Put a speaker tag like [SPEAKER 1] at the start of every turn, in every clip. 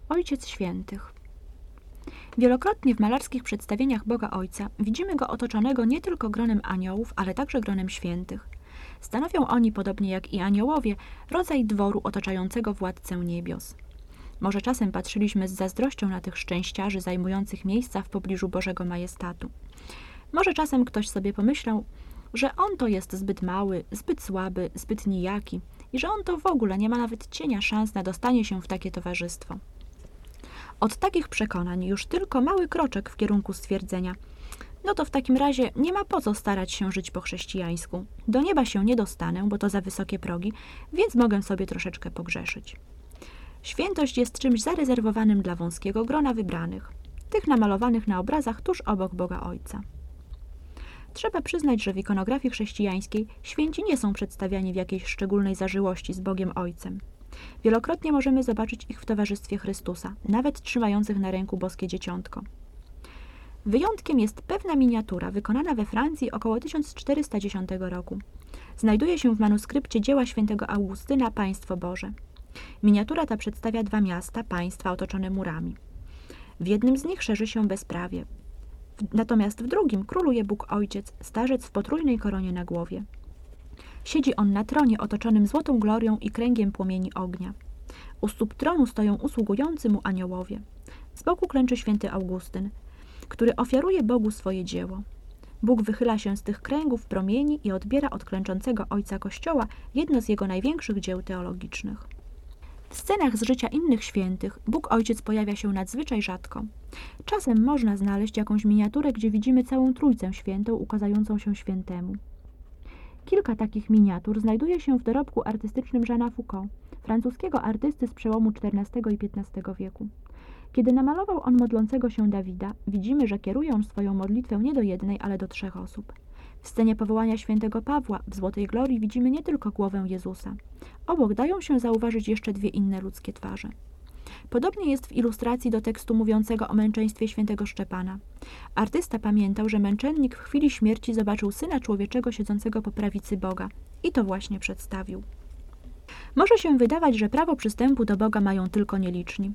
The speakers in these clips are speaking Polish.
[SPEAKER 1] Ojciec Świętych. Wielokrotnie w malarskich przedstawieniach Boga Ojca widzimy Go otoczonego nie tylko gronem aniołów, ale także gronem świętych. Stanowią oni, podobnie jak i aniołowie, rodzaj dworu otaczającego Władcę Niebios. Może czasem patrzyliśmy z zazdrością na tych szczęściarzy zajmujących miejsca w pobliżu Bożego Majestatu. Może czasem ktoś sobie pomyślał, że on to jest zbyt mały, zbyt słaby, zbyt nijaki i że on to w ogóle nie ma nawet cienia szans na dostanie się w takie towarzystwo. Od takich przekonań już tylko mały kroczek w kierunku stwierdzenia: no to w takim razie nie ma po co starać się żyć po chrześcijańsku. Do nieba się nie dostanę, bo to za wysokie progi, więc mogę sobie troszeczkę pogrzeszyć. Świętość jest czymś zarezerwowanym dla wąskiego grona wybranych, tych namalowanych na obrazach tuż obok Boga Ojca. Trzeba przyznać, że w ikonografii chrześcijańskiej święci nie są przedstawiani w jakiejś szczególnej zażyłości z Bogiem Ojcem. Wielokrotnie możemy zobaczyć ich w towarzystwie Chrystusa, nawet trzymających na ręku boskie dzieciątko. Wyjątkiem jest pewna miniatura wykonana we Francji około 1410 roku. Znajduje się w manuskrypcie dzieła świętego Augustyna Państwo Boże. Miniatura ta przedstawia dwa miasta, państwa otoczone murami. W jednym z nich szerzy się bezprawie. Natomiast w drugim króluje Bóg Ojciec, starzec w potrójnej koronie na głowie. Siedzi on na tronie otoczonym złotą glorią i kręgiem płomieni ognia. U stóp tronu stoją usługujący mu aniołowie. Z boku klęczy święty Augustyn, który ofiaruje Bogu swoje dzieło. Bóg wychyla się z tych kręgów promieni i odbiera od klęczącego Ojca Kościoła jedno z jego największych dzieł teologicznych. W scenach z życia innych świętych Bóg Ojciec pojawia się nadzwyczaj rzadko. Czasem można znaleźć jakąś miniaturę, gdzie widzimy całą Trójcę Świętą ukazającą się świętemu. Kilka takich miniatur znajduje się w dorobku artystycznym Jeana Foucault, francuskiego artysty z przełomu XIV i XV wieku. Kiedy namalował on modlącego się Dawida, widzimy, że kieruje on swoją modlitwę nie do jednej, ale do 3 osób. W scenie powołania świętego Pawła w złotej glorii widzimy nie tylko głowę Jezusa. Obok dają się zauważyć jeszcze 2 inne ludzkie twarze. Podobnie jest w ilustracji do tekstu mówiącego o męczeństwie świętego Szczepana. Artysta pamiętał, że męczennik w chwili śmierci zobaczył Syna Człowieczego siedzącego po prawicy Boga i to właśnie przedstawił. Może się wydawać, że prawo przystępu do Boga mają tylko nieliczni.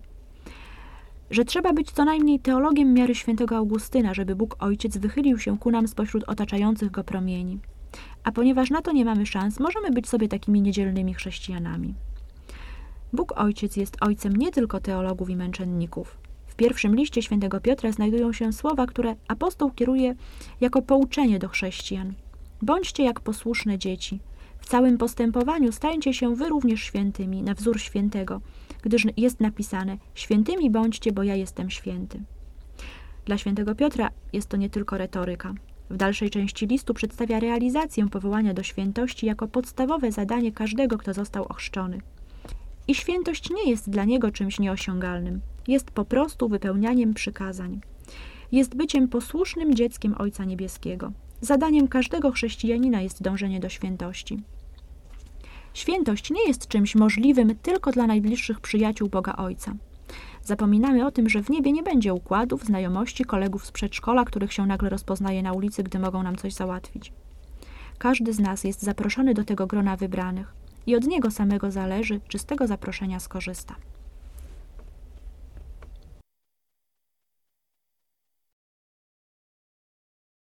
[SPEAKER 1] Że trzeba być co najmniej teologiem miary świętego Augustyna, żeby Bóg Ojciec wychylił się ku nam spośród otaczających go promieni. A ponieważ na to nie mamy szans, możemy być sobie takimi niedzielnymi chrześcijanami. Bóg Ojciec jest Ojcem nie tylko teologów i męczenników. W pierwszym liście świętego Piotra znajdują się słowa, które apostoł kieruje jako pouczenie do chrześcijan. Bądźcie jak posłuszne dzieci. W całym postępowaniu stańcie się wy również świętymi, na wzór świętego, gdyż jest napisane: świętymi bądźcie, bo ja jestem święty. Dla świętego Piotra jest to nie tylko retoryka. W dalszej części listu przedstawia realizację powołania do świętości jako podstawowe zadanie każdego, kto został ochrzczony. I świętość nie jest dla niego czymś nieosiągalnym. Jest po prostu wypełnianiem przykazań. Jest byciem posłusznym dzieckiem Ojca Niebieskiego. Zadaniem każdego chrześcijanina jest dążenie do świętości. Świętość nie jest czymś możliwym tylko dla najbliższych przyjaciół Boga Ojca. Zapominamy o tym, że w niebie nie będzie układów, znajomości, kolegów z przedszkola, których się nagle rozpoznaje na ulicy, gdy mogą nam coś załatwić. Każdy z nas jest zaproszony do tego grona wybranych i od niego samego zależy, czy z tego zaproszenia skorzysta.